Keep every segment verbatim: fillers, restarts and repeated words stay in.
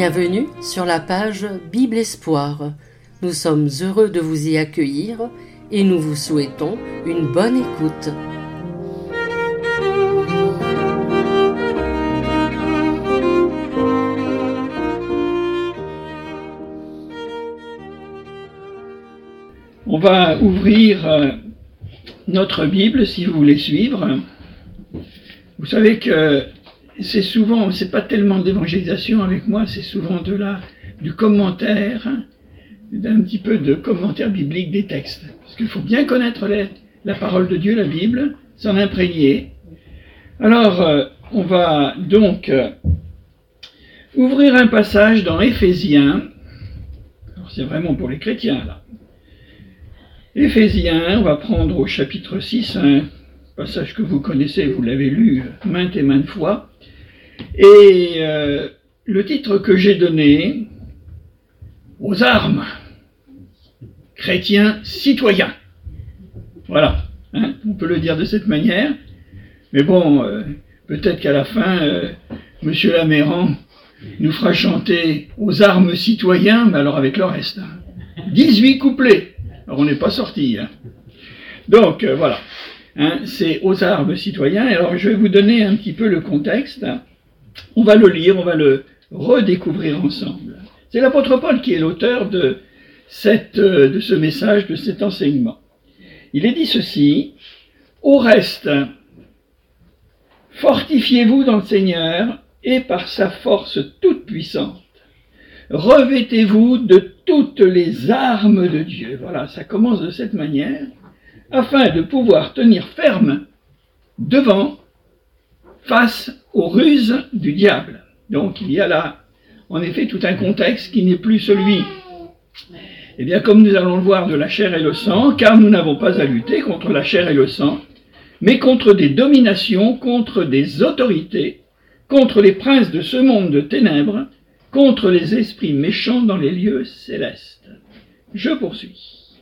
Bienvenue sur la page Bible Espoir. Nous sommes heureux de vous y accueillir et nous vous souhaitons une bonne écoute. On va ouvrir notre Bible si vous voulez suivre. Vous savez que c'est souvent, c'est pas tellement d'évangélisation avec moi, c'est souvent de la, du commentaire, d'un petit peu de commentaire biblique des textes. Parce qu'il faut bien connaître les, la parole de Dieu, la Bible, s'en imprégner. Alors, euh, on va donc euh, ouvrir un passage dans Éphésiens. Alors, c'est vraiment pour les chrétiens, là. Éphésiens, on va prendre au chapitre six, un passage que vous connaissez, vous l'avez lu maintes et maintes fois. Et euh, le titre que j'ai donné, aux armes, chrétiens citoyens. Voilà, hein, on peut le dire de cette manière. Mais bon, euh, peut-être qu'à la fin, euh, Monsieur Laméran nous fera chanter aux armes citoyens, mais alors avec le reste. Hein. dix-huit couplets. Alors on n'est pas sorti. Hein. Donc euh, voilà, hein, c'est aux armes citoyens. Alors je vais vous donner un petit peu le contexte. On va le lire, on va le redécouvrir ensemble. C'est l'apôtre Paul qui est l'auteur de, cette, de ce message, de cet enseignement. Il est dit ceci: au reste, fortifiez-vous dans le Seigneur et par sa force toute puissante. Revêtez-vous de toutes les armes de Dieu. Voilà, ça commence de cette manière, afin de pouvoir tenir ferme devant, face aux ruses du diable. Donc il y a là, en effet, tout un contexte qui n'est plus celui, eh bien, comme nous allons le voir, de la chair et le sang, car nous n'avons pas à lutter contre la chair et le sang, mais contre des dominations, contre des autorités, contre les princes de ce monde de ténèbres, contre les esprits méchants dans les lieux célestes. Je poursuis.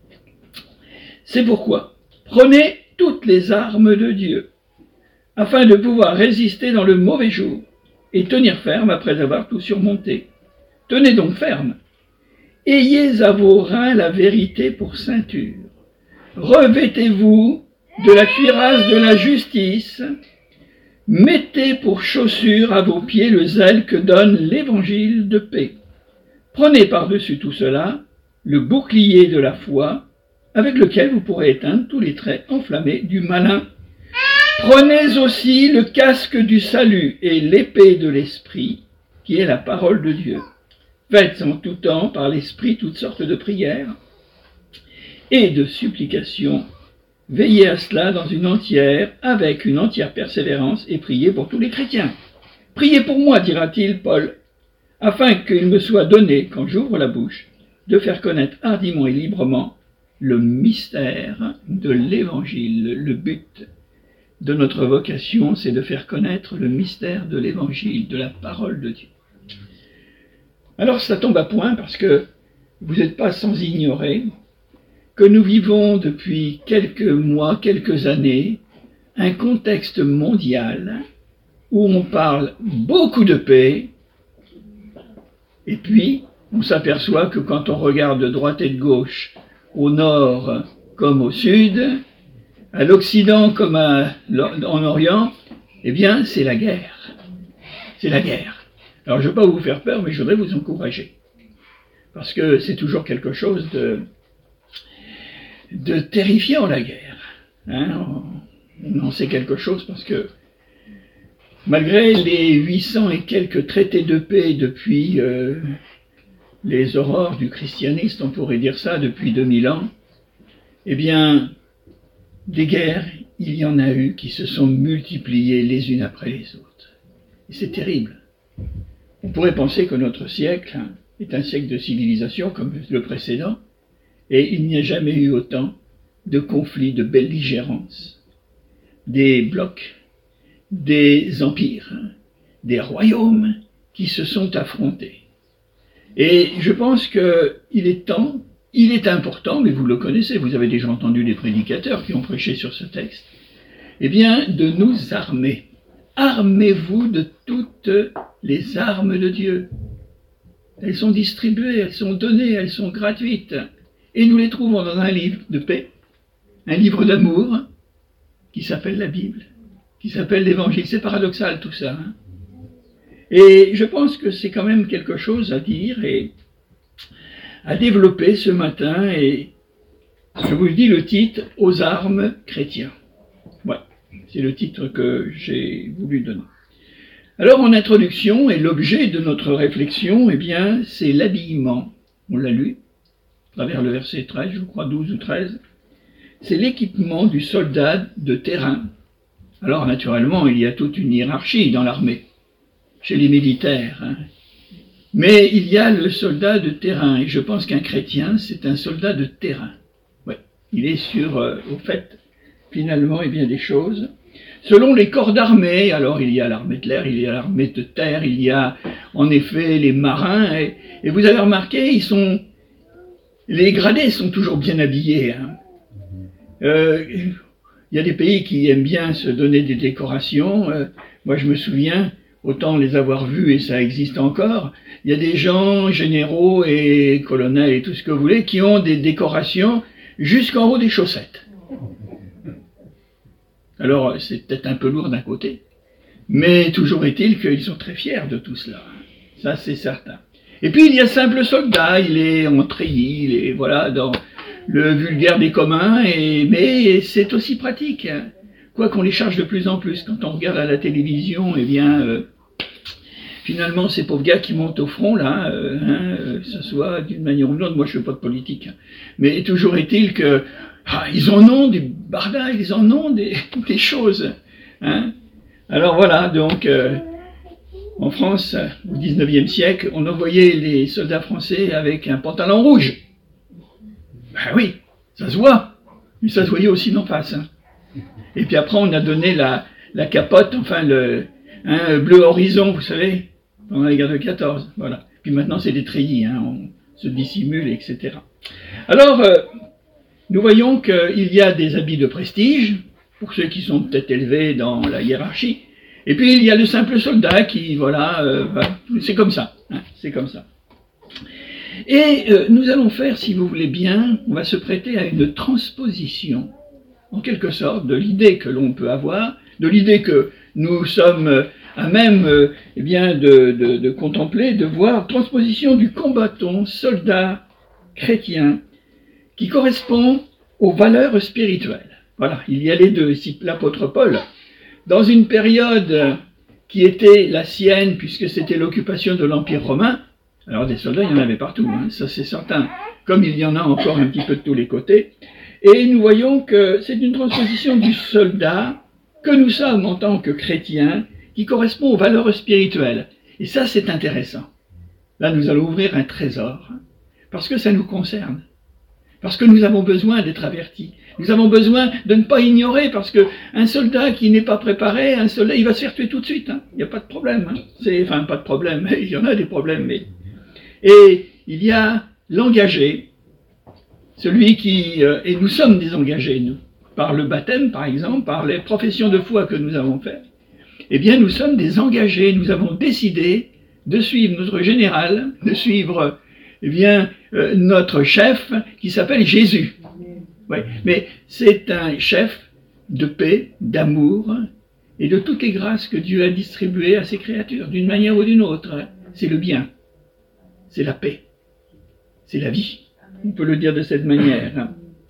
C'est pourquoi, prenez toutes les armes de Dieu, afin de pouvoir résister dans le mauvais jour, et tenir ferme après avoir tout surmonté. Tenez donc ferme. Ayez à vos reins la vérité pour ceinture. Revêtez-vous de la cuirasse de la justice. Mettez pour chaussure à vos pieds le zèle que donne l'évangile de paix. Prenez par-dessus tout cela le bouclier de la foi, avec lequel vous pourrez éteindre tous les traits enflammés du malin. Prenez aussi le casque du salut et l'épée de l'esprit, qui est la parole de Dieu. Faites en tout temps par l'esprit toutes sortes de prières et de supplications. Veillez à cela dans une entière, avec une entière persévérance, et priez pour tous les chrétiens. Priez pour moi, dira-t-il Paul, afin qu'il me soit donné, quand j'ouvre la bouche, de faire connaître hardiment et librement le mystère de l'évangile. Le but de notre vocation, c'est de faire connaître le mystère de l'évangile, de la parole de Dieu. Alors ça tombe à point parce que vous n'êtes pas sans ignorer que nous vivons depuis quelques mois, quelques années, un contexte mondial où on parle beaucoup de paix, et puis on s'aperçoit que quand on regarde de droite et de gauche, au nord comme au sud, à l'Occident comme à, en Orient, eh bien, c'est la guerre. C'est la guerre. Alors, je ne veux pas vous faire peur, mais je voudrais vous encourager. Parce que c'est toujours quelque chose de, de terrifiant, la guerre. Hein, on, on en sait quelque chose parce que, malgré les huit cents et quelques traités de paix depuis euh, les aurores du christianisme, on pourrait dire ça, depuis deux mille ans, eh bien, des guerres, il y en a eu qui se sont multipliées les unes après les autres. Et c'est terrible. On pourrait penser que notre siècle est un siècle de civilisation comme le précédent, et il n'y a jamais eu autant de conflits, de belligérance, des blocs, des empires, des royaumes qui se sont affrontés. Et je pense qu'il est temps, il est important, mais vous le connaissez, vous avez déjà entendu des prédicateurs qui ont prêché sur ce texte, eh bien, de nous armer. Armez-vous de toutes les armes de Dieu. elles sont distribuées, elles sont données, elles sont gratuites. Et nous les trouvons dans un livre de paix, un livre d'amour, qui s'appelle la Bible, qui s'appelle l'Évangile. C'est paradoxal tout ça. Hein. Et je pense que c'est quand même quelque chose à dire et à développer ce matin. Et je vous dis le titre « Aux armes chrétiens ». Ouais, c'est le titre que j'ai voulu donner. Alors en introduction, et l'objet de notre réflexion, eh bien, c'est l'habillement. On l'a lu, à travers le verset treize, je crois douze ou treize. C'est l'équipement du soldat de terrain. Alors naturellement, il y a toute une hiérarchie dans l'armée, chez les militaires. Hein. Mais il y a le soldat de terrain, et je pense qu'un chrétien, c'est un soldat de terrain. Ouais, il est sur, euh, au fait, finalement, eh bien, des choses. Selon les corps d'armée, alors il y a l'armée de l'air, il y a l'armée de terre, il y a en effet les marins, et, et vous avez remarqué, ils sont, les gradés sont toujours bien habillés. Hein. Euh, il y a des pays qui aiment bien se donner des décorations. Euh, moi je me souviens, autant les avoir vus et ça existe encore, il y a des gens, généraux et colonels et tout ce que vous voulez, qui ont des décorations jusqu'en haut des chaussettes. Alors, c'est peut-être un peu lourd d'un côté, mais toujours est-il qu'ils sont très fiers de tout cela. Ça, c'est certain. Et puis, il y a simple soldat, il est en treillis, il est, voilà, dans le vulgaire des communs, et, mais c'est aussi pratique. Hein. Quoi qu'on les charge de plus en plus. Quand on regarde à la télévision, eh bien, euh, finalement, ces pauvres gars qui montent au front, là, euh, hein, euh, que ce soit d'une manière ou d'une autre, moi je ne fais pas de politique, hein, mais toujours est-il que Ah, ils en ont des bardas, ils en ont des, des choses. Hein. Alors voilà, donc euh, en France, au dix-neuvième siècle, on envoyait les soldats français avec un pantalon rouge. Ben oui, ça se voit, mais ça se voyait aussi d'en face. Hein. Et puis après, on a donné la, la capote, enfin le hein, bleu horizon, vous savez, pendant la guerre de quatorze. Voilà. Puis maintenant, c'est des treillis, hein, on se dissimule, et cetera. Alors, euh, nous voyons qu'il y a des habits de prestige, pour ceux qui sont peut-être élevés dans la hiérarchie, et puis il y a le simple soldat qui, voilà, euh, bah, c'est comme ça, hein, c'est comme ça. Et euh, nous allons faire, si vous voulez bien, on va se prêter à une transposition, en quelque sorte, de l'idée que l'on peut avoir, de l'idée que nous sommes à même euh, eh bien, de, de, de contempler, de voir, transposition du combattant, soldat, chrétien, qui correspond aux valeurs spirituelles. Voilà, il y a les deux. Ici, l'apôtre Paul, dans une période qui était la sienne, puisque c'était l'occupation de l'Empire romain, alors des soldats, il y en avait partout, hein, ça c'est certain, comme il y en a encore un petit peu de tous les côtés, et nous voyons que c'est une transposition du soldat que nous sommes en tant que chrétiens, qui correspond aux valeurs spirituelles. Et ça, c'est intéressant. Là, nous allons ouvrir un trésor, parce que ça nous concerne. Parce que nous avons besoin d'être avertis. Nous avons besoin de ne pas ignorer, parce qu'un soldat qui n'est pas préparé, un soldat, il va se faire tuer tout de suite. Hein. Il n'y a pas de problème. Hein. C'est, enfin, pas de problème. Il y en a des problèmes. Mais... Et il y a l'engagé, celui qui... Euh, et nous sommes des engagés, nous. Par le baptême, par exemple, par les professions de foi que nous avons faites. Eh bien, nous sommes des engagés. Nous avons décidé de suivre notre général, de suivre... eh bien, euh, notre chef qui s'appelle Jésus. Ouais. Mais c'est un chef de paix, d'amour et de toutes les grâces que Dieu a distribuées à ses créatures, d'une manière ou d'une autre. C'est le bien, c'est la paix, c'est la vie. On peut le dire de cette manière.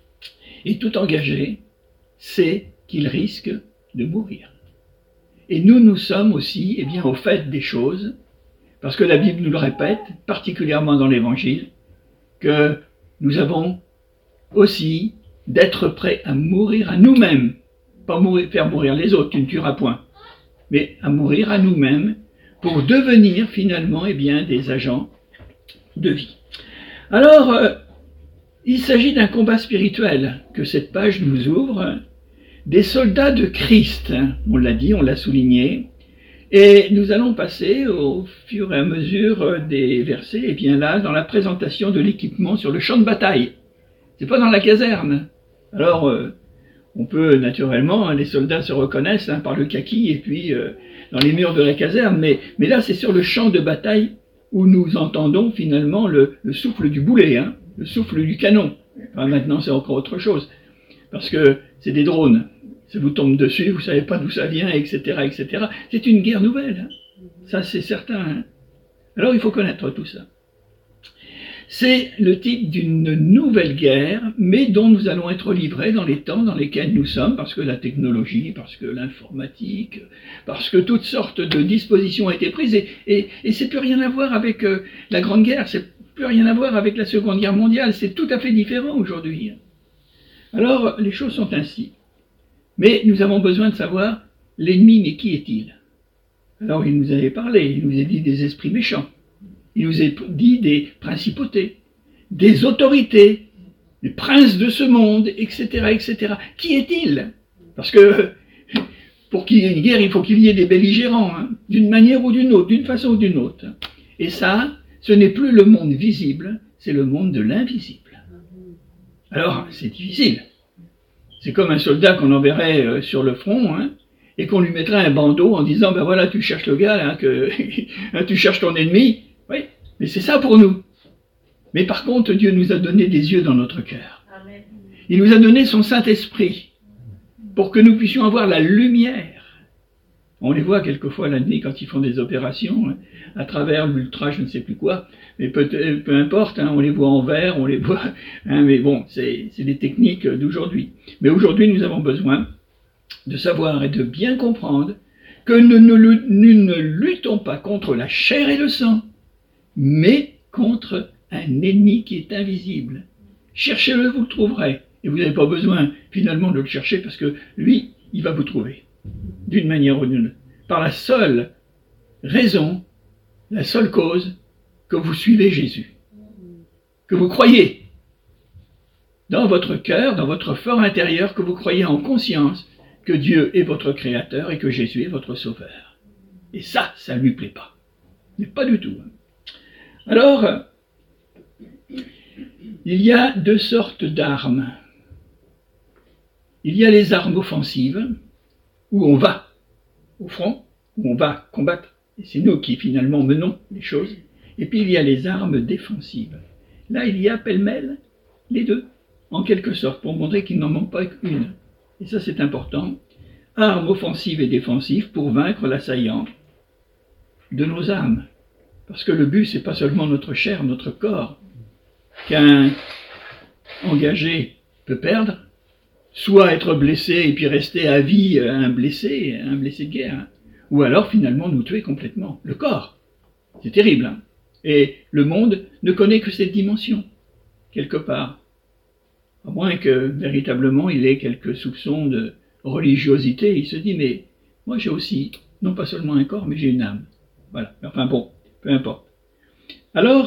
Et tout engagé, c'est qu'il risque de mourir. Et nous, nous sommes aussi eh bien, au fait des choses, parce que la Bible nous le répète, particulièrement dans l'Évangile, que nous avons aussi d'être prêts à mourir à nous-mêmes, pas mourir, faire mourir les autres, tu ne tueras point, mais à mourir à nous-mêmes pour devenir finalement eh bien, des agents de vie. Alors, euh, il s'agit d'un combat spirituel que cette page nous ouvre, des soldats de Christ, on l'a dit, on l'a souligné, et nous allons passer au fur et à mesure des versets, et bien là, dans la présentation de l'équipement sur le champ de bataille. C'est pas dans la caserne. Alors, euh, on peut naturellement, hein, les soldats se reconnaissent hein, par le kaki et puis euh, dans les murs de la caserne, mais, mais là c'est sur le champ de bataille où nous entendons finalement le, le souffle du boulet, hein, le souffle du canon. Enfin, maintenant, c'est encore autre chose, parce que c'est des drones. Ça vous tombe dessus, vous ne savez pas d'où ça vient, et cetera, et cetera. C'est une guerre nouvelle, hein. Ça c'est certain. Hein. Alors il faut connaître tout ça. C'est le type d'une nouvelle guerre, mais dont nous allons être livrés dans les temps dans lesquels nous sommes, parce que la technologie, parce que l'informatique, parce que toutes sortes de dispositions ont été prises, et, et, et c'est plus rien à voir avec euh, la Grande Guerre, c'est plus rien à voir avec la Seconde Guerre mondiale, c'est tout à fait différent aujourd'hui. Alors, les choses sont ainsi. Mais nous avons besoin de savoir, l'ennemi, mais qui est-il? Alors, il nous avait parlé, il nous a dit des esprits méchants. Il nous a dit des principautés, des autorités, des princes de ce monde, et cetera, et cetera. Qui est-il? Parce que pour qu'il y ait une guerre, il faut qu'il y ait des belligérants, hein, d'une manière ou d'une autre, d'une façon ou d'une autre. Et ça, ce n'est plus le monde visible, c'est le monde de l'invisible. Alors, c'est difficile. C'est comme un soldat qu'on enverrait sur le front, hein, et qu'on lui mettrait un bandeau en disant, ben voilà, tu cherches le gars, là, que tu cherches ton ennemi. Oui, mais c'est ça pour nous. Mais par contre, Dieu nous a donné des yeux dans notre cœur. Il nous a donné son Saint-Esprit pour que nous puissions avoir la lumière. On les voit quelquefois la nuit quand ils font des opérations, hein, à travers l'ultra, je ne sais plus quoi, mais peu, peu importe, hein, on les voit en vert, on les voit, hein, mais bon, c'est des techniques d'aujourd'hui. Mais aujourd'hui, nous avons besoin de savoir et de bien comprendre que nous ne, nous ne luttons pas contre la chair et le sang, mais contre un ennemi qui est invisible. Cherchez-le, vous le trouverez. Et vous n'avez pas besoin finalement de le chercher parce que lui, il va vous trouver. D'une manière ou d'une autre. Par la seule raison, la seule cause que vous suivez Jésus. Que vous croyez dans votre cœur, dans votre fort intérieur, que vous croyez en conscience que Dieu est votre créateur et que Jésus est votre sauveur. Et ça, ça ne lui plaît pas. Mais pas du tout. Alors, il y a deux sortes d'armes. Il y a les armes offensives, où on va au front, où on va combattre, et c'est nous qui finalement menons les choses. Et puis il y a les armes défensives. Là, il y a pêle-mêle les deux, en quelque sorte, pour montrer qu'il n'en manque pas qu'une. Et ça, c'est important. Armes offensives et défensives pour vaincre l'assaillant de nos âmes. Parce que le but, c'est pas seulement notre chair, notre corps, qu'un engagé peut perdre, soit être blessé et puis rester à vie un blessé, un blessé de guerre, ou alors finalement nous tuer complètement. Le corps, c'est terrible. Hein. Et le monde ne connaît que cette dimension, quelque part. À moins que véritablement il ait quelques soupçons de religiosité, il se dit, mais moi j'ai aussi, non pas seulement un corps, mais j'ai une âme. Voilà, enfin bon. Peu importe. Alors,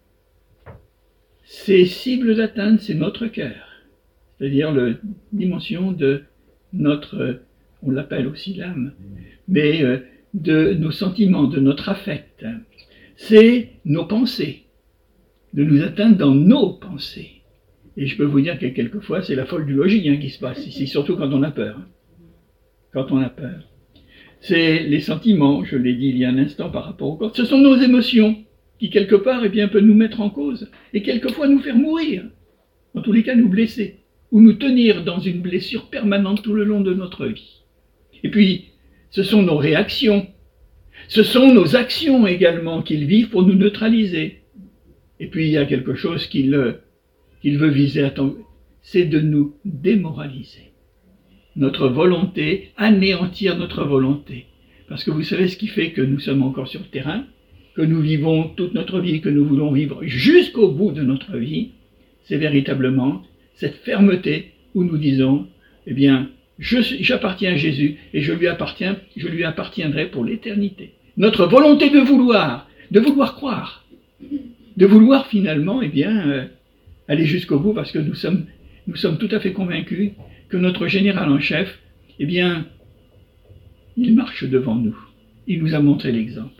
ces cibles d'atteinte, c'est notre cœur, c'est-à-dire la dimension de notre, on l'appelle aussi l'âme, mais de nos sentiments, de notre affect. C'est nos pensées, de nous atteindre dans nos pensées. Et je peux vous dire que quelquefois, c'est la folle du logis hein, qui se passe ici, surtout quand on a peur. Hein. Quand on a peur. C'est les sentiments, je l'ai dit il y a un instant par rapport au corps. Ce sont nos émotions qui, quelque part, eh bien, peuvent nous mettre en cause et quelquefois nous faire mourir. En tous les cas, nous blesser ou nous tenir dans une blessure permanente tout le long de notre vie. Et puis, ce sont nos réactions. Ce sont nos actions également qu'ils vivent pour nous neutraliser. Et puis, il y a quelque chose qu'il qu'il veut viser à temps, c'est de nous démoraliser. Notre volonté, anéantir notre volonté. Parce que vous savez ce qui fait que nous sommes encore sur le terrain, que nous vivons toute notre vie, que nous voulons vivre jusqu'au bout de notre vie, c'est véritablement cette fermeté où nous disons, eh bien, j'appartiens à Jésus et je lui appartiens, je lui appartiendrai pour l'éternité. Notre volonté de vouloir, de vouloir croire, de vouloir finalement, eh bien, euh, aller jusqu'au bout parce que nous sommes, nous sommes tout à fait convaincus que notre général en chef, eh bien, il marche devant nous. Il nous a montré l'exemple.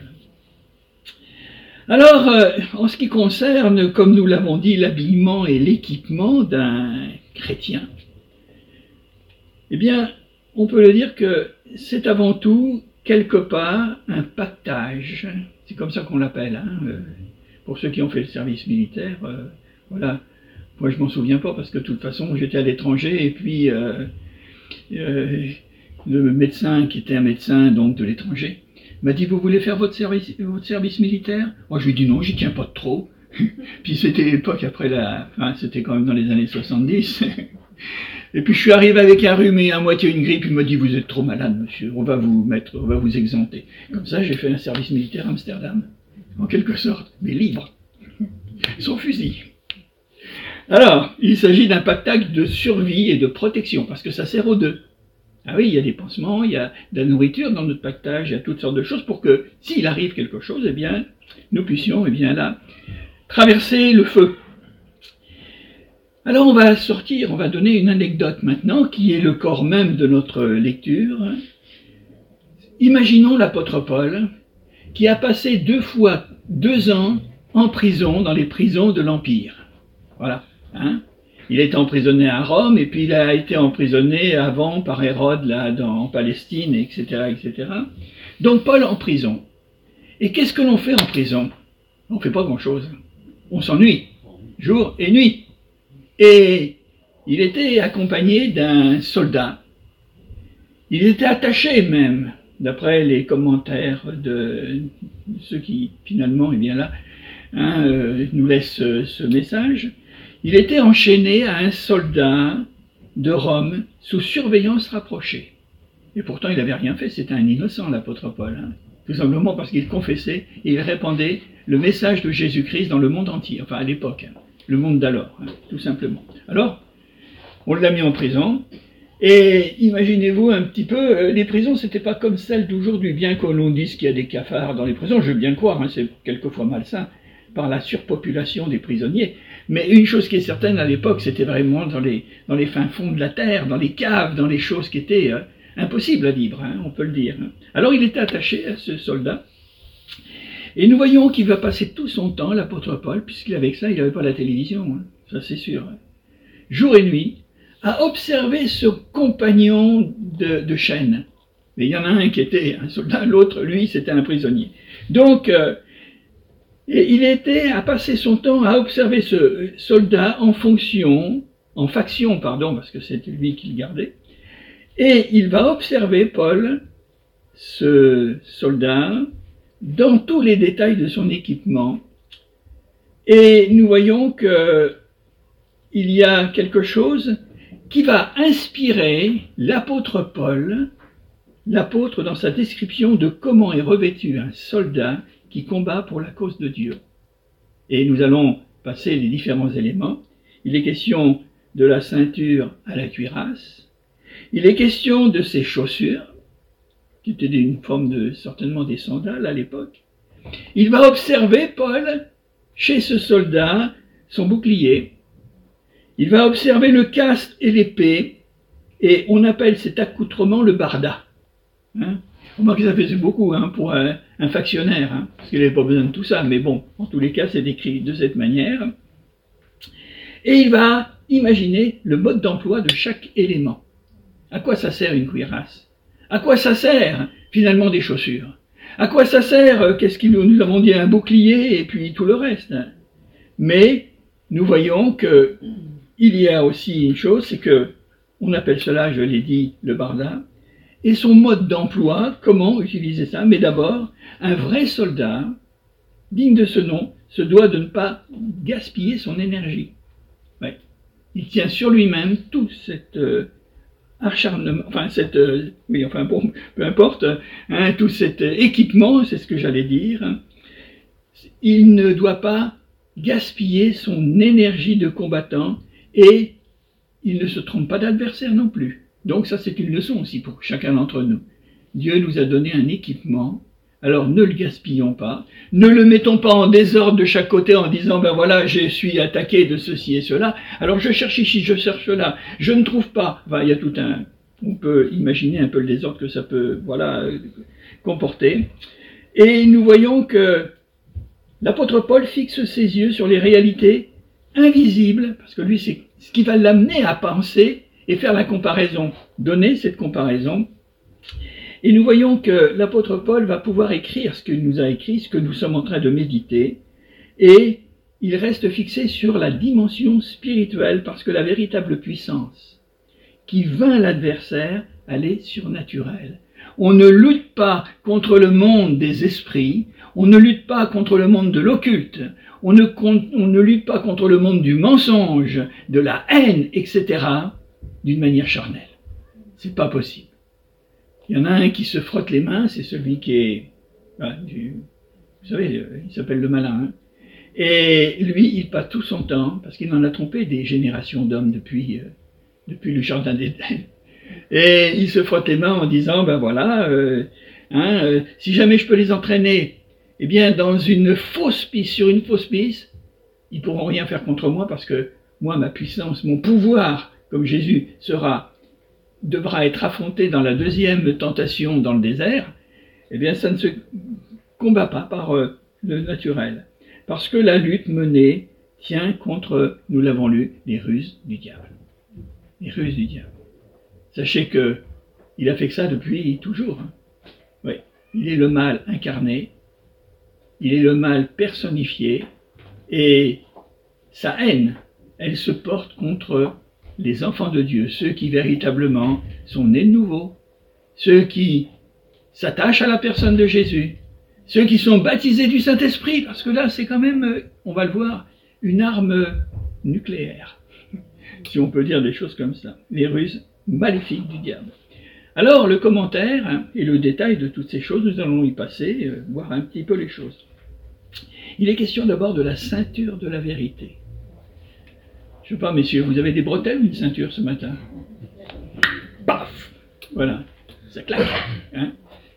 Alors, euh, en ce qui concerne, comme nous l'avons dit, l'habillement et l'équipement d'un chrétien, eh bien, on peut le dire que c'est avant tout, quelque part, un pactage c'est comme ça qu'on l'appelle. Hein. Euh, pour ceux qui ont fait le service militaire, euh, voilà. Moi, je m'en souviens pas parce que de toute façon, j'étais à l'étranger et puis euh, euh, le médecin, qui était un médecin donc de l'étranger, m'a dit, vous voulez faire votre service, votre service militaire? Moi, je lui ai dit non, j'y tiens pas de trop. Puis c'était l'époque après la... Enfin, c'était quand même dans les années soixante-dix. Et puis je suis arrivé avec un rhume et à moitié une grippe, il m'a dit, vous êtes trop malade, monsieur, on va vous mettre, on va vous exempter. Comme ça, j'ai fait un service militaire à Amsterdam, en quelque sorte, mais libre, sans fusil. Alors, il s'agit d'un pactage de survie et de protection, parce que ça sert aux deux. Ah oui, il y a des pansements, il y a de la nourriture dans notre pactage, il y a toutes sortes de choses pour que, s'il arrive quelque chose, eh bien, nous puissions, eh bien là, traverser le feu. Alors on va sortir, on va donner une anecdote maintenant, qui est le corps même de notre lecture. Imaginons l'apôtre Paul, qui a passé deux fois deux ans en prison, dans les prisons de l'Empire. Voilà. Hein? Il est emprisonné à Rome, et puis il a été emprisonné avant par Hérode, là, dans, en Palestine, et cetera, et cetera. Donc Paul en prison. Et qu'est-ce que l'on fait en prison? On ne fait pas grand-chose. On s'ennuie, jour et nuit. Et il était accompagné d'un soldat. Il était attaché même, d'après les commentaires de ceux qui, finalement, eh bien là, hein, euh, nous laissent ce, ce message. Il était enchaîné à un soldat de Rome sous surveillance rapprochée. Et pourtant, il n'avait rien fait, c'était un innocent, l'apôtre Paul. Hein. Tout simplement parce qu'il confessait et il répandait le message de Jésus-Christ dans le monde entier, enfin à l'époque, hein, le monde d'alors, hein, tout simplement. Alors, on l'a mis en prison, et imaginez-vous un petit peu, euh, les prisons, c'était pas comme celles d'aujourd'hui, bien qu'on nous dise qu'il y a des cafards dans les prisons, je veux bien le croire, hein, c'est quelquefois malsain, par la surpopulation des prisonniers, mais une chose qui est certaine à l'époque, c'était vraiment dans les, dans les fins fonds de la terre, dans les caves, dans les choses qui étaient euh, impossibles à vivre, hein, on peut le dire. Hein. Alors il était attaché à ce soldat, et nous voyons qu'il va passer tout son temps, l'apôtre Paul, puisqu'avec ça, il n'avait pas la télévision, hein, ça c'est sûr, hein, jour et nuit, à observer ce compagnon de, de chaîne. Mais il y en a un qui était un soldat, l'autre, lui, c'était un prisonnier. Donc, euh, et il était à passer son temps à observer ce soldat en fonction, en faction, pardon, parce que c'était lui qui le gardait, et il va observer, Paul, ce soldat, dans tous les détails de son équipement, et nous voyons que il y a quelque chose qui va inspirer l'apôtre Paul, l'apôtre dans sa description de comment est revêtu un soldat qui combat pour la cause de Dieu. Et nous allons passer les différents éléments. Il est question de la ceinture à la cuirasse. Il est question de ses chaussures, qui étaient une forme de, certainement des sandales à l'époque. Il va observer, Paul, chez ce soldat, son bouclier. Il va observer le casque et l'épée, et on appelle cet accoutrement le barda. Hein? On voit que ça faisait beaucoup hein, pour un, un factionnaire, hein, parce qu'il n'avait pas besoin de tout ça, mais bon, en tous les cas, c'est décrit de cette manière. Et il va imaginer le mode d'emploi de chaque élément. À quoi ça sert une cuirasse? À quoi ça sert, finalement, des chaussures? À quoi ça sert, qu'est-ce qu'il nous, nous avons dit, un bouclier, et puis tout le reste? Mais nous voyons que il y a aussi une chose, c'est que, on appelle cela, je l'ai dit, le barda, et son mode d'emploi, comment utiliser ça? Mais d'abord, un vrai soldat, digne de ce nom, se doit de ne pas gaspiller son énergie. Ouais. Il tient sur lui-même tout cet euh, acharnement, enfin, cette, euh, oui, enfin, bon, peu importe, hein, tout cet euh, équipement, c'est ce que j'allais dire. Il ne doit pas gaspiller son énergie de combattant et il ne se trompe pas d'adversaire non plus. Donc ça, c'est une leçon aussi pour chacun d'entre nous. Dieu nous a donné un équipement, alors ne le gaspillons pas, ne le mettons pas en désordre de chaque côté en disant, ben voilà, je suis attaqué de ceci et cela, alors je cherche ici, je cherche là, je ne trouve pas. Enfin, il y a tout un... On peut imaginer un peu le désordre que ça peut, voilà, comporter. Et nous voyons que l'apôtre Paul fixe ses yeux sur les réalités invisibles, parce que lui, c'est ce qui va l'amener à penser et faire la comparaison, donner cette comparaison. Et nous voyons que l'apôtre Paul va pouvoir écrire ce qu'il nous a écrit, ce que nous sommes en train de méditer, et il reste fixé sur la dimension spirituelle, parce que la véritable puissance qui vainc l'adversaire, elle est surnaturelle. On ne lutte pas contre le monde des esprits, on ne lutte pas contre le monde de l'occulte, on ne, on ne lutte pas contre le monde du mensonge, de la haine, et cetera, d'une manière charnelle. C'est pas possible. Il y en a un qui se frotte les mains, c'est celui qui est, bah, du, vous savez, il s'appelle le malin, hein. Et lui, il passe tout son temps, parce qu'il en a trompé des générations d'hommes depuis, euh, depuis le jardin d'Éden. Et il se frotte les mains en disant, ben voilà, euh, hein, euh, si jamais je peux les entraîner, eh bien, dans une fausse piste, sur une fausse piste, ils pourront rien faire contre moi, parce que moi, ma puissance, mon pouvoir, comme Jésus sera, devra être affronté dans la deuxième tentation dans le désert, eh bien, ça ne se combat pas par euh, le naturel. Parce que la lutte menée tient contre, nous l'avons lu, les ruses du diable. Les ruses du diable. Sachez que il a fait que ça depuis toujours. Hein. Oui, il est le mal incarné, il est le mal personnifié, et sa haine, elle se porte contre les enfants de Dieu, ceux qui véritablement sont nés de nouveau, ceux qui s'attachent à la personne de Jésus, ceux qui sont baptisés du Saint-Esprit, parce que là, c'est quand même, on va le voir, une arme nucléaire, si on peut dire des choses comme ça, les ruses maléfiques du diable. Alors, le commentaire hein, et le détail de toutes ces choses, nous allons y passer, euh, voir un petit peu les choses. Il est question d'abord de la ceinture de la vérité. Je ne sais pas, messieurs, vous avez des bretelles ou une ceinture ce matin? Paf! Voilà, ça claque. Hein.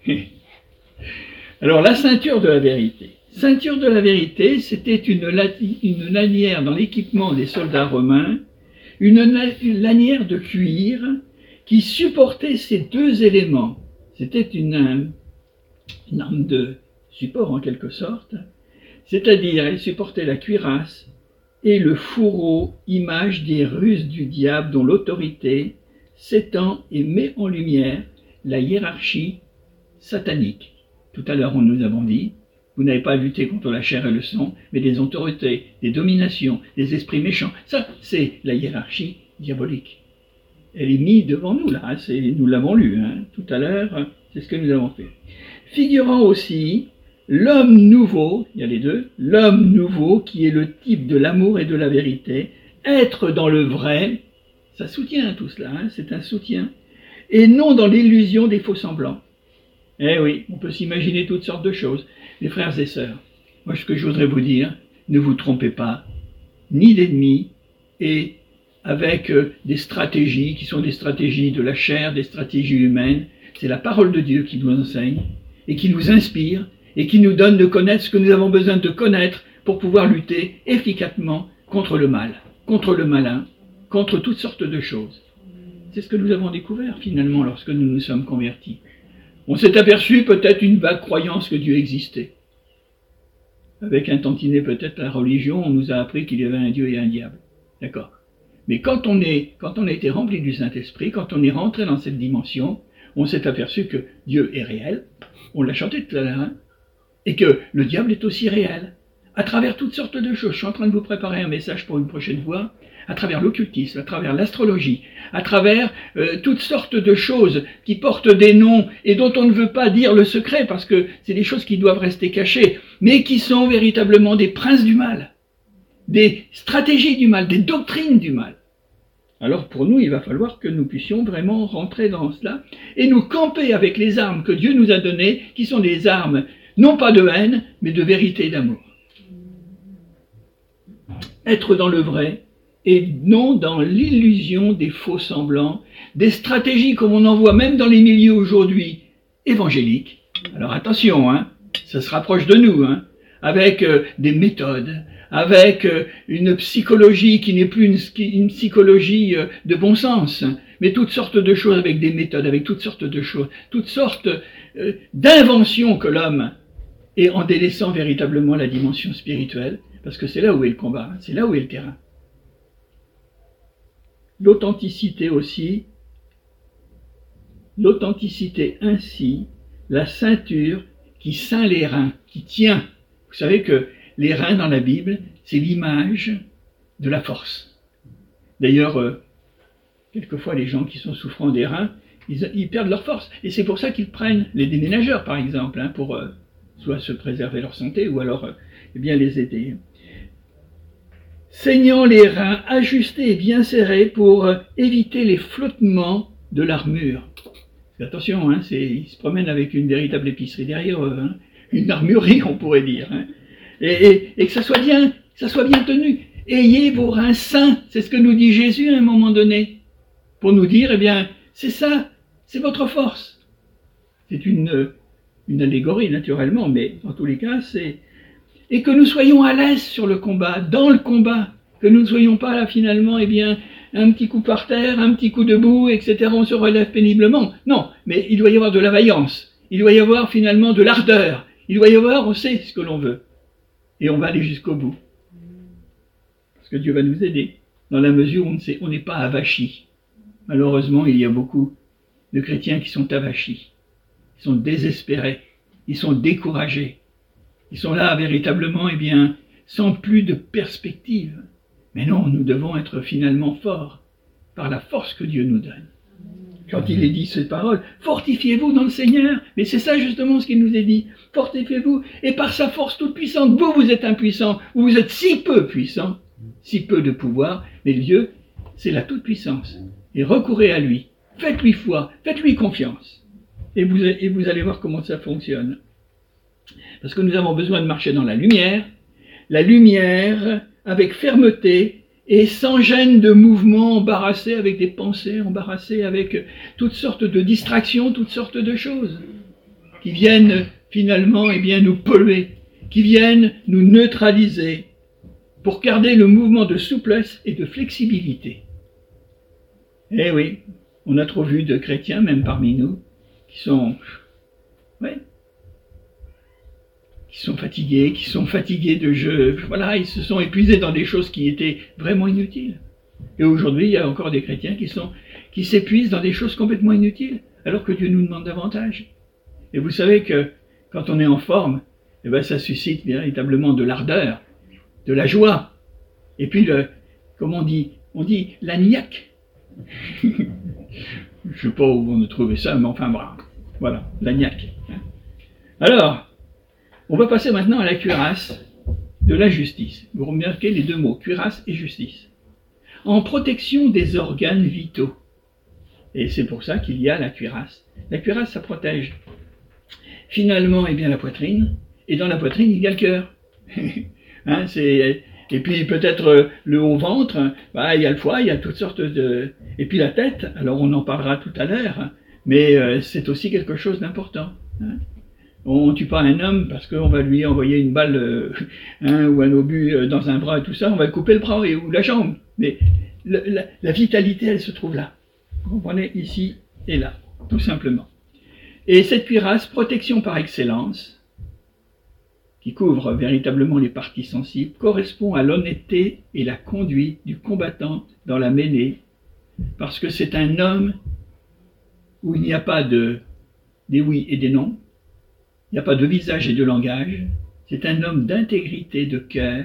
Alors, la ceinture de la vérité. Ceinture de la vérité, c'était une, une lanière dans l'équipement des soldats romains, une, une lanière de cuir qui supportait ces deux éléments. C'était une, une arme de support en quelque sorte, c'est-à-dire elle supportait la cuirasse et le fourreau, image des ruses du diable dont l'autorité s'étend et met en lumière la hiérarchie satanique. Tout à l'heure, nous avons dit, vous n'avez pas à lutter contre la chair et le sang, mais des autorités, des dominations, des esprits méchants. Ça, c'est la hiérarchie diabolique. Elle est mise devant nous, là, hein, nous l'avons lu, hein, tout à l'heure, c'est ce que nous avons fait. Figurant aussi l'homme nouveau, il y a les deux, l'homme nouveau qui est le type de l'amour et de la vérité, être dans le vrai, ça soutient tout cela, hein, c'est un soutien, et non dans l'illusion des faux semblants. Eh oui, on peut s'imaginer toutes sortes de choses. Mes frères et sœurs, moi ce que je voudrais vous dire, ne vous trompez pas, ni d'ennemis, et avec euh, des stratégies qui sont des stratégies de la chair, des stratégies humaines, c'est la parole de Dieu qui nous enseigne, et qui nous inspire, et qui nous donne de connaître ce que nous avons besoin de connaître pour pouvoir lutter efficacement contre le mal, contre le malin, contre toutes sortes de choses. C'est ce que nous avons découvert finalement lorsque nous nous sommes convertis. On s'est aperçu peut-être une vague croyance que Dieu existait. Avec un tantinet peut-être la religion, on nous a appris qu'il y avait un Dieu et un diable. D'accord. Mais quand on, est, quand on a été rempli du Saint-Esprit, quand on est rentré dans cette dimension, on s'est aperçu que Dieu est réel, on l'a chanté tout à l'heure, hein, et que le diable est aussi réel, à travers toutes sortes de choses. Je suis en train de vous préparer un message pour une prochaine fois, à travers l'occultisme, à travers l'astrologie, à travers euh, toutes sortes de choses qui portent des noms et dont on ne veut pas dire le secret parce que c'est des choses qui doivent rester cachées, mais qui sont véritablement des princes du mal, des stratégies du mal, des doctrines du mal. Alors pour nous, il va falloir que nous puissions vraiment rentrer dans cela et nous camper avec les armes que Dieu nous a données, qui sont des armes non pas de haine, mais de vérité et d'amour. Être dans le vrai, et non dans l'illusion des faux semblants, des stratégies comme on en voit même dans les milieux aujourd'hui évangéliques. Alors attention, hein, ça se rapproche de nous, hein, avec euh, des méthodes, avec euh, une psychologie qui n'est plus une, une psychologie euh, de bon sens, mais toutes sortes de choses avec des méthodes, avec toutes sortes de choses, toutes sortes euh, d'inventions que l'homme, et en délaissant véritablement la dimension spirituelle, parce que c'est là où est le combat, c'est là où est le terrain. L'authenticité aussi, l'authenticité ainsi, la ceinture qui ceint les reins, qui tient. Vous savez que les reins dans la Bible, c'est l'image de la force. D'ailleurs, euh, quelquefois les gens qui sont souffrants des reins, ils, ils perdent leur force. Et c'est pour ça qu'ils prennent les déménageurs, par exemple, hein, pour euh, soit se préserver leur santé, ou alors euh, eh bien les aider. Saignant les reins, ajustés et bien serrés pour euh, éviter les flottements de l'armure. Attention, hein, c'est, ils se promènent avec une véritable épicerie derrière eux, hein, une armurerie, on pourrait dire. Hein, et, et, et que ça soit bien, que ça soit bien tenu. Ayez vos reins sains, c'est ce que nous dit Jésus à un moment donné, pour nous dire, eh bien, c'est ça, c'est votre force. C'est une, une allégorie, naturellement, mais en tous les cas, c'est... Et que nous soyons à l'aise sur le combat, dans le combat, que nous ne soyons pas là, finalement, eh bien, un petit coup par terre, un petit coup debout, et cetera, on se relève péniblement. Non, mais il doit y avoir de la vaillance, il doit y avoir, finalement, de l'ardeur, il doit y avoir, on sait ce que l'on veut, et on va aller jusqu'au bout. Que Dieu va nous aider, dans la mesure où on n'est pas avachi. Malheureusement, il y a beaucoup de chrétiens qui sont avachis, ils sont désespérés, ils sont découragés, ils sont là véritablement, eh bien, sans plus de perspective. Mais non, nous devons être finalement forts, par la force que Dieu nous donne. Quand il est dit cette parole, fortifiez-vous dans le Seigneur, mais c'est ça justement ce qu'il nous est dit, fortifiez-vous, et par sa force toute puissante, vous, vous êtes impuissants, ou vous êtes si peu puissants, si peu de pouvoir, mais Dieu, c'est la toute-puissance. Et recourez à lui, faites-lui foi, faites-lui confiance. Et vous, et vous allez voir comment ça fonctionne. Parce que nous avons besoin de marcher dans la lumière, la lumière avec fermeté et sans gêne de mouvements embarrassés, avec des pensées embarrassées, avec toutes sortes de distractions, toutes sortes de choses qui viennent finalement eh bien, nous polluer, qui viennent nous neutraliser, pour garder le mouvement de souplesse et de flexibilité. Eh oui, on a trop vu de chrétiens, même parmi nous, qui sont, ouais, qui sont fatigués, qui sont fatigués de jeux, voilà, ils se sont épuisés dans des choses qui étaient vraiment inutiles. Et aujourd'hui, il y a encore des chrétiens qui sont, qui s'épuisent dans des choses complètement inutiles, alors que Dieu nous demande davantage. Et vous savez que, quand on est en forme, eh ben, ça suscite véritablement de l'ardeur, de la joie, et puis, le, comme on dit, on dit la niaque. Je ne sais pas où on a trouvé ça, mais enfin, voilà, la niaque. Alors, on va passer maintenant à la cuirasse de la justice. Vous remarquez les deux mots, cuirasse et justice. En protection des organes vitaux. Et c'est pour ça qu'il y a la cuirasse. La cuirasse, ça protège finalement eh bien, la poitrine, et dans la poitrine, il y a le cœur. Hein, c'est, et puis peut-être le haut ventre, bah, il y a le foie, il y a toutes sortes de... Et puis la tête, alors on en parlera tout à l'heure, mais euh, c'est aussi quelque chose d'important. Hein. On ne tue pas un homme parce qu'on va lui envoyer une balle euh, hein, ou un obus euh, dans un bras et tout ça, on va couper le bras et, ou la jambe. Mais le, la, la vitalité, elle se trouve là. Vous comprenez, ici et là, tout simplement. Et cette cuirasse, protection par excellence, qui couvre véritablement les parties sensibles, correspond à l'honnêteté et la conduite du combattant dans la mêlée, parce que c'est un homme où il n'y a pas de, des oui et des non, il n'y a pas de visage et de langage, c'est un homme d'intégrité de cœur,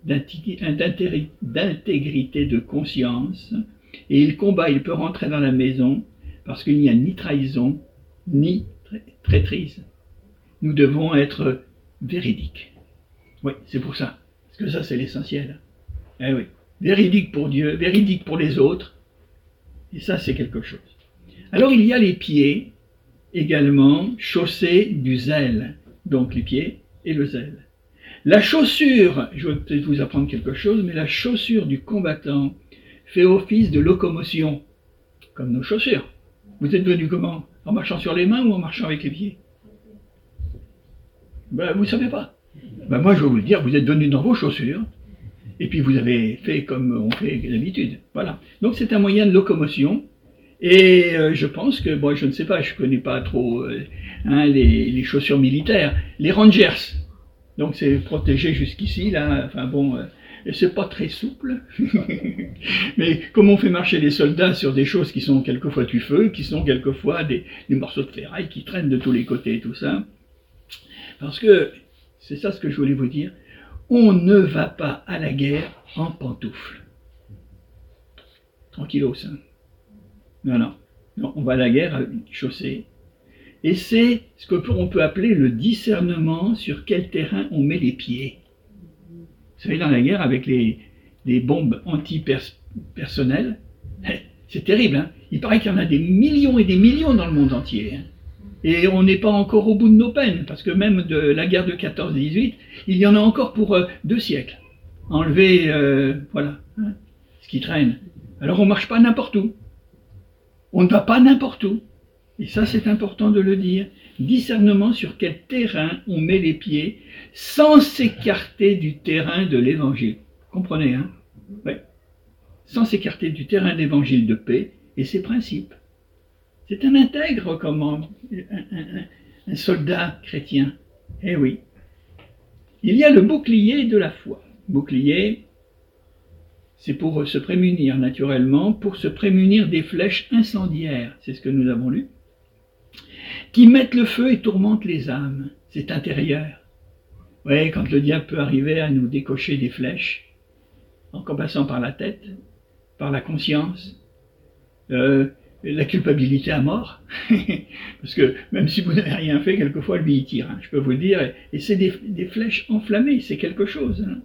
d'intégrité de conscience, et il combat, il peut rentrer dans la maison, parce qu'il n'y a ni trahison, ni traîtrise. Nous devons être véridiques. Oui, c'est pour ça. Parce que ça, c'est l'essentiel. Eh oui. Véridique pour Dieu, véridique pour les autres. Et ça, c'est quelque chose. Alors, il y a les pieds, également, chaussés du zèle. Donc, les pieds et le zèle. La chaussure, je vais peut-être vous apprendre quelque chose, mais la chaussure du combattant fait office de locomotion, comme nos chaussures. Vous êtes venu comment? En marchant sur les mains ou en marchant avec les pieds? Ben, vous ne savez pas. Ben, moi, je vais vous le dire, vous êtes venu dans vos chaussures, et puis vous avez fait comme on fait d'habitude. Voilà. Donc, c'est un moyen de locomotion, et euh, je pense que, bon, je ne sais pas, je ne connais pas trop euh, hein, les, les chaussures militaires, les Rangers. Donc, c'est protégé jusqu'ici, là, enfin bon, euh, et c'est pas très souple. Mais comme on fait marcher les soldats sur des choses qui sont quelquefois du feu, qui sont quelquefois des, des morceaux de ferraille qui traînent de tous les côtés, tout ça. Parce que, c'est ça ce que je voulais vous dire, on ne va pas à la guerre en pantoufles. Tranquillos, hein. Non, non, non, on va à la guerre avec chaussée. Et c'est ce qu'on peut appeler le discernement sur quel terrain on met les pieds. Vous savez, dans la guerre, avec les, les bombes anti-personnelles, c'est terrible, hein. Il paraît qu'il y en a des millions et des millions dans le monde entier. Hein. Et on n'est pas encore au bout de nos peines, parce que même de la guerre de quatorze dix-huit, il y en a encore pour euh, deux siècles. Enlever, euh, voilà, hein, ce qui traîne. Alors on ne marche pas n'importe où. On ne va pas n'importe où. Et ça, c'est important de le dire. Discernement sur quel terrain on met les pieds sans s'écarter du terrain de l'évangile. Comprenez, hein? Oui. Sans s'écarter du terrain de l'évangile de paix et ses principes. C'est un intègre comme un, un, un soldat chrétien. Eh oui. Il y a le bouclier de la foi. Bouclier, c'est pour se prémunir naturellement, pour se prémunir des flèches incendiaires. C'est ce que nous avons lu. Qui mettent le feu et tourmentent les âmes. C'est intérieur. Oui, quand le diable peut arriver à nous décocher des flèches, en passant par la tête, par la conscience, euh, la culpabilité à mort, parce que même si vous n'avez rien fait, quelquefois lui il tire, hein, je peux vous le dire, et c'est des, des flèches enflammées, c'est quelque chose. Hein.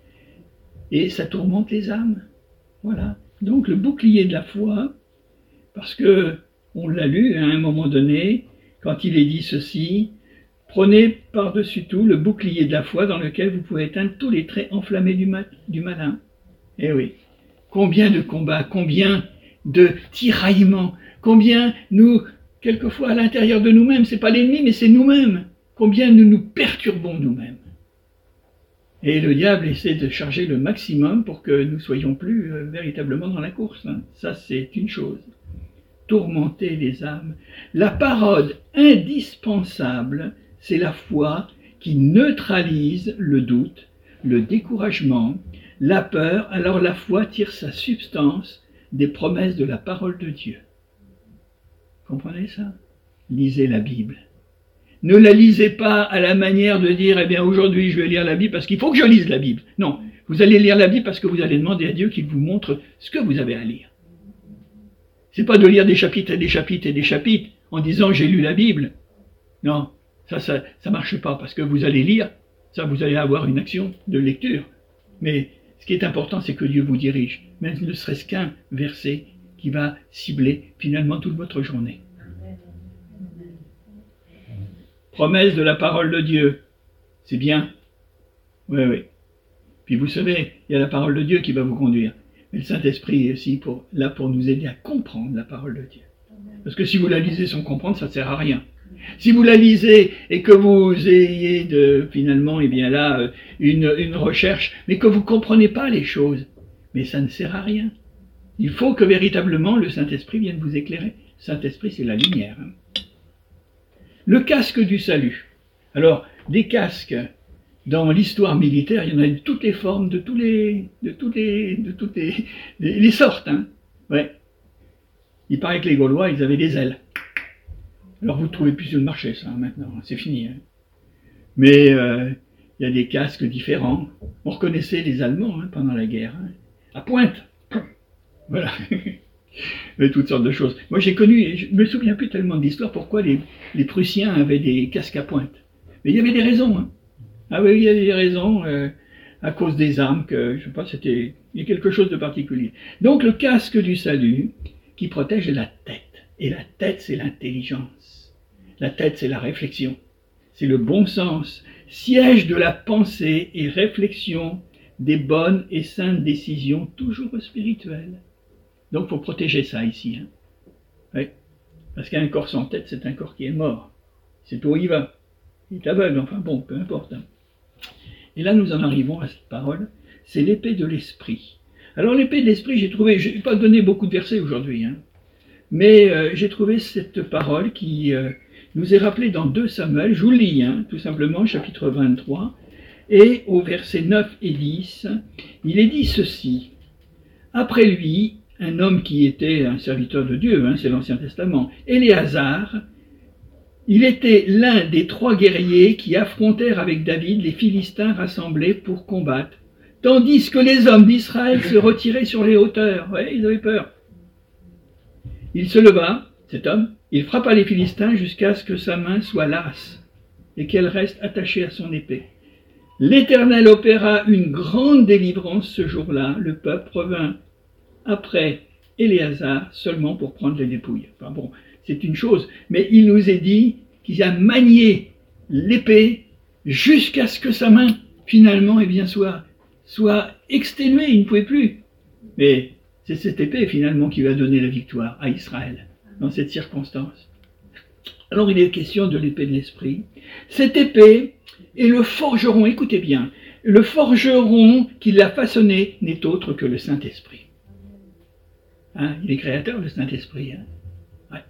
Et ça tourmente les âmes. Voilà. Donc le bouclier de la foi, parce que on l'a lu à un moment donné, quand il est dit ceci, prenez par-dessus tout le bouclier de la foi dans lequel vous pouvez éteindre tous les traits enflammés du, ma du malin. Eh oui, combien de combats, combien de tiraillements, combien nous, quelquefois à l'intérieur de nous-mêmes, c'est pas l'ennemi, mais c'est nous-mêmes, combien nous nous perturbons nous-mêmes. Et le diable essaie de charger le maximum pour que nous soyons plus euh, véritablement dans la course. Hein. Ça, c'est une chose. Tourmenter les âmes. La parole indispensable, c'est la foi qui neutralise le doute, le découragement, la peur. Alors la foi tire sa substance des promesses de la parole de Dieu. Comprenez ça? Lisez la Bible. Ne la lisez pas à la manière de dire, eh bien aujourd'hui je vais lire la Bible parce qu'il faut que je lise la Bible. Non, vous allez lire la Bible parce que vous allez demander à Dieu qu'il vous montre ce que vous avez à lire. C'est pas de lire des chapitres et des chapitres et des chapitres en disant j'ai lu la Bible. Non, ça, ça, ça marche pas parce que vous allez lire, ça vous allez avoir une action de lecture. Mais ce qui est important, c'est que Dieu vous dirige, même ne serait-ce qu'un verset qui va cibler finalement toute votre journée. Promesse de la parole de Dieu, c'est bien. Oui, oui. Puis vous savez, il y a la parole de Dieu qui va vous conduire. Mais le Saint-Esprit est aussi pour, là pour nous aider à comprendre la parole de Dieu. Parce que si vous la lisez sans comprendre, ça ne sert à rien. Si vous la lisez et que vous ayez de, finalement, eh bien là, une, une recherche, mais que vous ne comprenez pas les choses, mais ça ne sert à rien. Il faut que véritablement le Saint-Esprit vienne vous éclairer. Le Saint-Esprit, c'est la lumière. Hein. Le casque du salut. Alors, des casques, dans l'histoire militaire, il y en a de toutes les formes, de tous les, de toutes les, de toutes les, les, les sortes. Hein. Ouais. Il paraît que les Gaulois, ils avaient des ailes. Alors vous ne trouvez plus sur le marché, ça, maintenant, c'est fini. Hein. Mais euh, il y a des casques différents. On reconnaissait les Allemands hein, pendant la guerre. Hein. À pointe. Voilà. Mais toutes sortes de choses. Moi j'ai connu, je me souviens plus tellement de l'histoire, pourquoi les, les Prussiens avaient des casques à pointe. Mais il y avait des raisons. Hein. Ah oui, il y avait des raisons, euh, à cause des armes, que je sais pas, c'était il y a quelque chose de particulier. Donc le casque du salut, qui protège la tête. Et la tête, c'est l'intelligence. La tête, c'est la réflexion. C'est le bon sens. Siège de la pensée et réflexion des bonnes et saintes décisions, toujours spirituelles. Donc, il faut protéger ça ici. Hein. Oui. Parce qu'un corps sans tête, c'est un corps qui est mort. C'est où il va. Il est aveugle, enfin bon, peu importe. Hein. Et là, nous en arrivons à cette parole. C'est l'épée de l'esprit. Alors, l'épée de l'esprit, j'ai trouvé, je n'ai pas donné beaucoup de versets aujourd'hui, hein. Mais euh, j'ai trouvé cette parole qui euh, nous est rappelée dans deux Samuel, je vous le lis, hein, tout simplement, chapitre vingt-trois, Et au verset neuf et dix, il est dit ceci. Après lui, un homme qui était un serviteur de Dieu, hein, c'est l'Ancien Testament, Éléazar, il était l'un des trois guerriers qui affrontèrent avec David les Philistins rassemblés pour combattre, tandis que les hommes d'Israël se retiraient sur les hauteurs. Ouais, ils avaient peur. Il se leva, cet homme, il frappa les Philistins jusqu'à ce que sa main soit lasse et qu'elle reste attachée à son épée. L'Éternel opéra une grande délivrance ce jour-là. Le peuple revint après Éléazar seulement pour prendre les dépouilles. Enfin bon, c'est une chose, mais il nous est dit qu'il a manié l'épée jusqu'à ce que sa main, finalement, eh bien, soit, soit exténuée, il ne pouvait plus. Mais c'est cette épée, finalement, qui va donner la victoire à Israël dans cette circonstance. Alors il est question de l'épée de l'esprit. Cette épée est le forgeron, écoutez bien, le forgeron qui l'a façonné n'est autre que le Saint-Esprit. Hein, il est créateur, le Saint-Esprit. Hein. Ouais.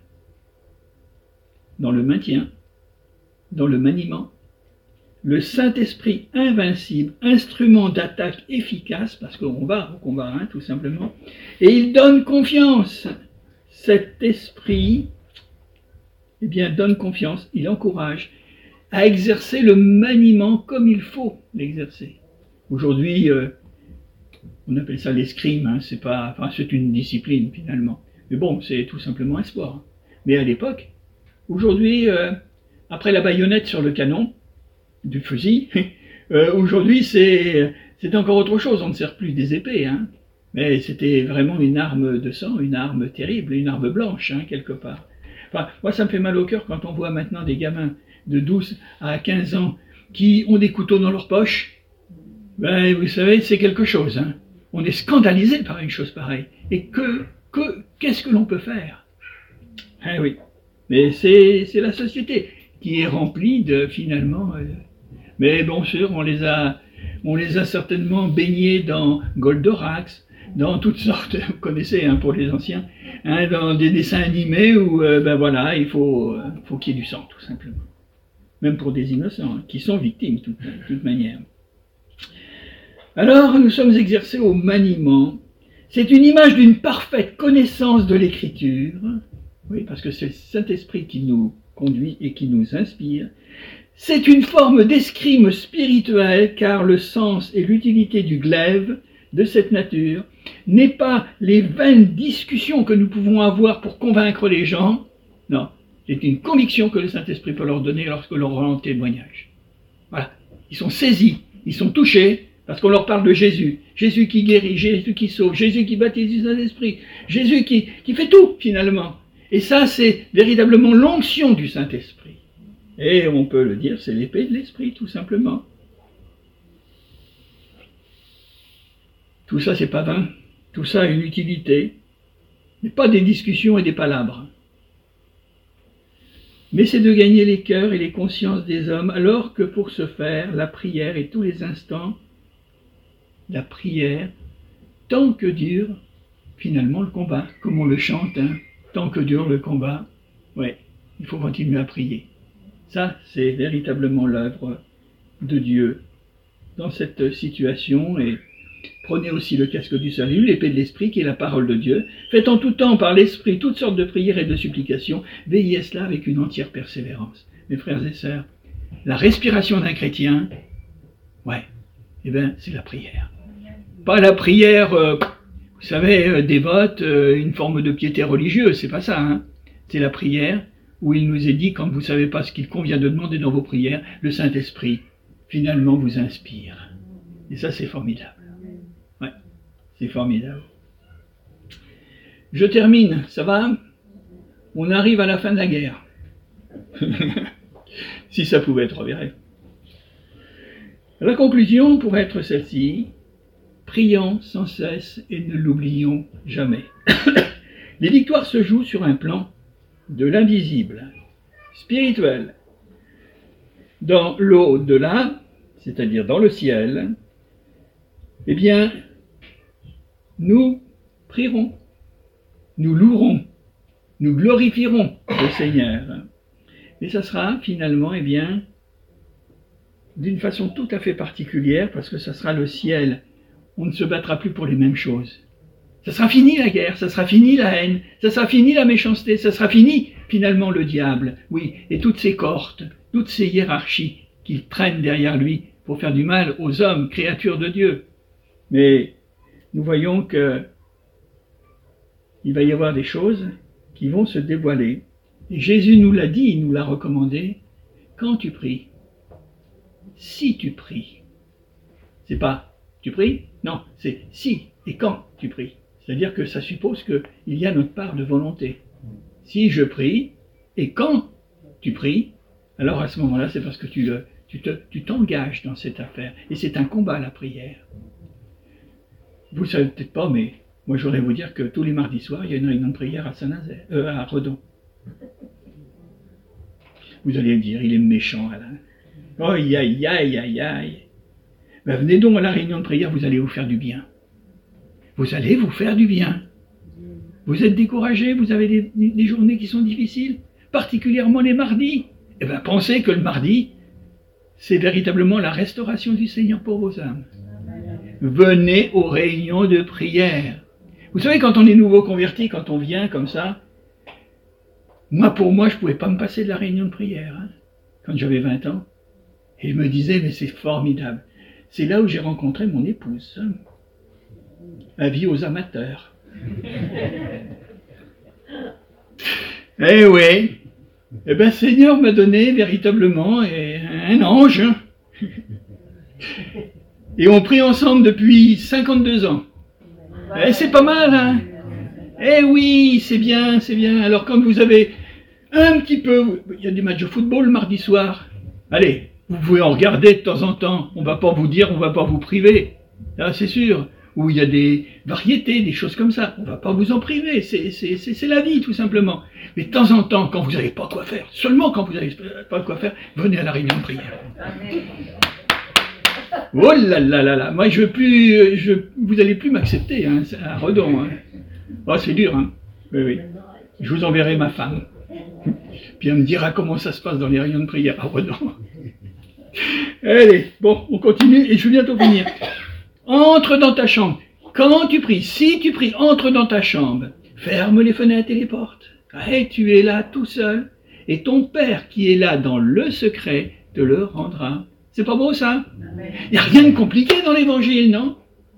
Dans le maintien, dans le maniement, le Saint-Esprit invincible, instrument d'attaque efficace, parce qu'on va au combat, hein, tout simplement, et il donne confiance. Cet esprit, eh bien, donne confiance, il encourage à exercer le maniement comme il faut l'exercer. Aujourd'hui, euh, on appelle ça l'escrime, hein, c'est pas, enfin, c'est une discipline finalement. Mais bon, c'est tout simplement un sport. Mais à l'époque, aujourd'hui, euh, après la baïonnette sur le canon du fusil, euh, aujourd'hui c'est, c'est encore autre chose, on ne sert plus des épées, hein. Mais c'était vraiment une arme de sang, une arme terrible, une arme blanche, hein, quelque part. Enfin, moi, ça me fait mal au cœur quand on voit maintenant des gamins de douze à quinze ans qui ont des couteaux dans leur poche. Ben, vous savez, c'est quelque chose, hein. On est scandalisé par une chose pareille. Et que, que, qu'est-ce que l'on peut faire? Eh oui. Mais c'est, c'est la société qui est remplie de, finalement, euh, mais bon sûr, on les a, on les a certainement baignés dans Goldorax, dans toutes sortes, vous connaissez, hein, pour les anciens, hein, dans des dessins animés où, euh, ben voilà, il faut, euh, faut qu'il y ait du sang, tout simplement. Même pour des innocents, hein, qui sont victimes, de toute, toute manière. Alors, nous sommes exercés au maniement. C'est une image d'une parfaite connaissance de l'Écriture, oui, parce que c'est le Saint-Esprit qui nous conduit et qui nous inspire. C'est une forme d'escrime spirituelle, car le sens et l'utilité du glaive de cette nature n'est pas les vaines discussions que nous pouvons avoir pour convaincre les gens. Non, c'est une conviction que le Saint-Esprit peut leur donner lorsque leur rend témoignage. Voilà, ils sont saisis, ils sont touchés, parce qu'on leur parle de Jésus. Jésus qui guérit, Jésus qui sauve, Jésus qui baptise du Saint-Esprit, Jésus qui, qui fait tout, finalement. Et ça, c'est véritablement l'onction du Saint-Esprit. Et on peut le dire, c'est l'épée de l'Esprit, tout simplement. Tout ça, c'est pas vain. Tout ça a une utilité. Mais pas des discussions et des palabres. Mais c'est de gagner les cœurs et les consciences des hommes, alors que pour ce faire, la prière et tous les instants, la prière, tant que dure finalement le combat, comme on le chante, hein, tant que dure le combat, ouais, il faut continuer à prier. Ça, c'est véritablement l'œuvre de Dieu dans cette situation. Et prenez aussi le casque du salut, l'épée de l'esprit qui est la parole de Dieu. Faites en tout temps par l'esprit toutes sortes de prières et de supplications. Veillez à cela avec une entière persévérance. Mes frères et sœurs, la respiration d'un chrétien, ouais, eh bien, c'est la prière. Pas la prière, euh, vous savez, euh, dévote, euh, une forme de piété religieuse, c'est pas ça, hein. C'est la prière où il nous est dit, quand vous ne savez pas ce qu'il convient de demander dans vos prières, le Saint-Esprit, finalement, vous inspire. Et ça, c'est formidable. Ouais, c'est formidable. Je termine, ça va? On arrive à la fin de la guerre. Si ça pouvait être vrai. La conclusion pourrait être celle-ci. Prions sans cesse et ne l'oublions jamais. Les victoires se jouent sur un plan de l'invisible, spirituel. Dans l'au-delà, c'est-à-dire dans le ciel, eh bien, nous prierons, nous louerons, nous glorifierons le Seigneur. Et ça sera finalement, eh bien, d'une façon tout à fait particulière, parce que ça sera le ciel. On ne se battra plus pour les mêmes choses. Ça sera fini la guerre, ça sera fini la haine, ça sera fini la méchanceté, ça sera fini finalement le diable, oui, et toutes ces cohortes, toutes ces hiérarchies qu'il traîne derrière lui pour faire du mal aux hommes, créatures de Dieu. Mais nous voyons que il va y avoir des choses qui vont se dévoiler. Et Jésus nous l'a dit, il nous l'a recommandé. Quand tu pries, si tu pries, c'est pas tu pries, non, c'est si et quand tu pries. C'est-à-dire que ça suppose qu'il y a notre part de volonté. Si je prie, et quand tu pries, alors à ce moment-là, c'est parce que tu, le, tu, te, tu t'engages dans cette affaire. Et c'est un combat, la prière. Vous ne savez peut-être pas, mais moi je voudrais vous dire que tous les mardis soirs, il y a une réunion de prière à Saint-Nazaire, euh, à Redon. Vous allez me dire, il est méchant, Alain. Oh, aïe, aïe, aïe, aïe, aïe. Ben, venez donc à la réunion de prière, vous allez vous faire du bien. Vous allez vous faire du bien. Vous êtes découragé, vous avez des, des journées qui sont difficiles, particulièrement les mardis. Eh bien, pensez que le mardi, c'est véritablement la restauration du Seigneur pour vos âmes. Venez aux réunions de prière. Vous savez, quand on est nouveau converti, quand on vient comme ça, moi, pour moi, je ne pouvais pas me passer de la réunion de prière, hein, quand j'avais vingt ans. Et je me disais, mais c'est formidable. C'est là où j'ai rencontré mon épouse. Hein. Avis aux amateurs. Eh oui, eh bien, Seigneur m'a donné véritablement un ange. Et on prie ensemble depuis cinquante-deux ans. Eh, c'est pas mal, hein? Eh oui, c'est bien, c'est bien. Alors quand vous avez un petit peu, il y a des matchs de football le mardi soir. Allez, vous pouvez en regarder de temps en temps. On va pas vous dire, on va pas vous priver. Là, c'est sûr. Où il y a des variétés, des choses comme ça. On ne va pas vous en priver, c'est, c'est, c'est, c'est la vie tout simplement. Mais de temps en temps, quand vous n'avez pas quoi faire, seulement quand vous n'avez pas quoi faire, venez à la réunion de prière. Amen. Oh là là là là, moi je veux plus, je, vous n'allez plus m'accepter hein, à Redon. Hein. Oh, c'est dur, hein. Oui, oui. Je vous enverrai ma femme. Puis elle me dira comment ça se passe dans les réunions de prière à Redon. Allez, bon, on continue et je vais bientôt finir. Entre dans ta chambre. Quand tu pries, si tu pries, entre dans ta chambre. Ferme les fenêtres et les portes. Et tu es là tout seul. Et ton Père qui est là dans le secret te le rendra. C'est pas beau ça? Il n'y a rien de compliqué dans l'évangile, non?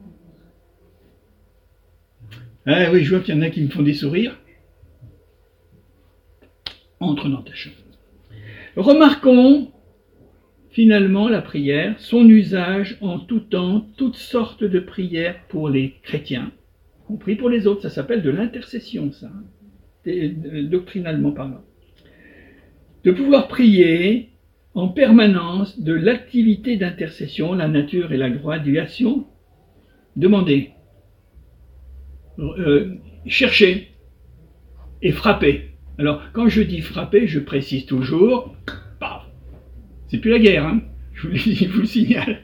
Ah oui, je vois qu'il y en a qui me font des sourires. Entre dans ta chambre. Remarquons finalement, la prière, son usage en tout temps, toutes sortes de prières pour les chrétiens. On prie pour les autres, ça s'appelle de l'intercession, ça, doctrinalement parlant. De pouvoir prier en permanence de l'activité d'intercession, la nature et la graduation. Demandez, euh, cherchez et frappez. Alors, quand je dis frapper, je précise toujours, paf. C'est plus la guerre, hein, je, vous, je vous le signale.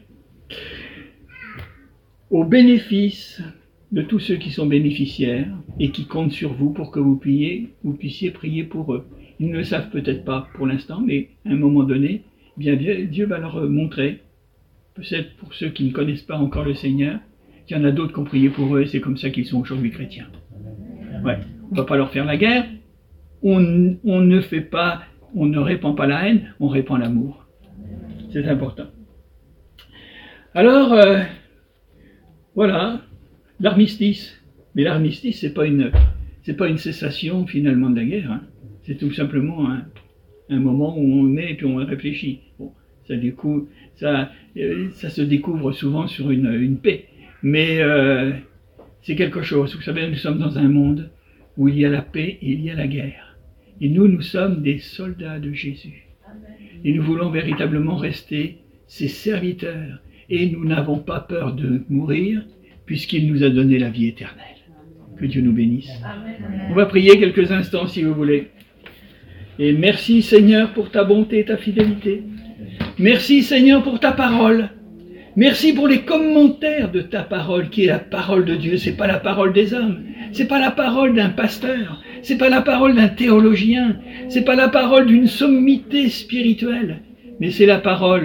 Au bénéfice de tous ceux qui sont bénéficiaires et qui comptent sur vous pour que vous, priez, vous puissiez prier pour eux. Ils ne le savent peut-être pas pour l'instant, mais à un moment donné, eh bien Dieu va leur montrer, peut-être pour ceux qui ne connaissent pas encore le Seigneur, qu'il y en a d'autres qui ont prié pour eux et c'est comme ça qu'ils sont aujourd'hui chrétiens. Ouais, on ne va pas leur faire la guerre, on, on ne fait pas, on ne répand pas la haine, on répand l'amour. C'est important. Alors, euh, voilà, l'armistice. Mais l'armistice, c'est pas une, c'est pas une cessation finalement de la guerre. Hein. C'est tout simplement un, un moment où on est et puis on réfléchit. Bon, ça, découvre, ça, euh, ça se découvre souvent sur une, une paix. Mais euh, c'est quelque chose. Vous savez, nous sommes dans un monde où il y a la paix et il y a la guerre. Et nous, nous sommes des soldats de Jésus. Et nous voulons véritablement rester ses serviteurs. Et nous n'avons pas peur de mourir, puisqu'il nous a donné la vie éternelle. Que Dieu nous bénisse. On va prier quelques instants, si vous voulez. Et merci, Seigneur, pour ta bonté et ta fidélité. Merci, Seigneur, pour ta parole. Merci pour les commentaires de ta parole, qui est la parole de Dieu. C'est pas la parole des hommes. C'est pas la parole d'un pasteur. C'est pas la parole d'un théologien. C'est pas la parole d'une sommité spirituelle. Mais c'est la parole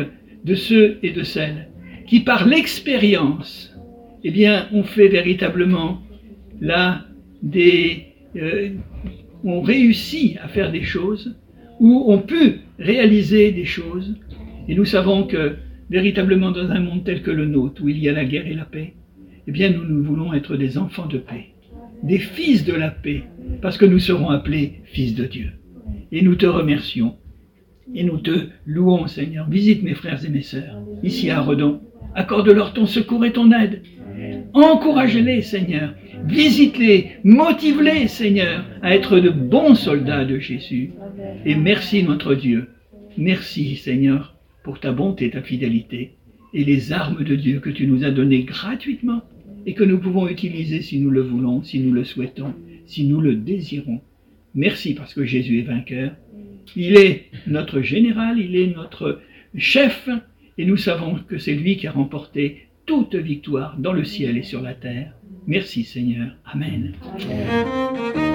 de ceux et de celles qui, par l'expérience, eh bien, ont fait véritablement là des... Euh, ont réussi à faire des choses, ou ont pu réaliser des choses. Et nous savons que, véritablement, dans un monde tel que le nôtre, où il y a la guerre et la paix, eh bien, nous, nous voulons être des enfants de paix, des fils de la paix, parce que nous serons appelés fils de Dieu. Et nous te remercions, et nous te louons, Seigneur. Visite mes frères et mes sœurs, ici à Redon. Accorde-leur ton secours et ton aide. Encourage-les, Seigneur. Visite-les, motive-les, Seigneur, à être de bons soldats de Jésus. Et merci, notre Dieu. Merci, Seigneur, pour ta bonté et ta fidélité, et les armes de Dieu que tu nous as données gratuitement, et que nous pouvons utiliser si nous le voulons, si nous le souhaitons, si nous le désirons. Merci parce que Jésus est vainqueur. Il est notre général, il est notre chef, et nous savons que c'est lui qui a remporté toute victoire dans le ciel et sur la terre. Merci Seigneur. Amen.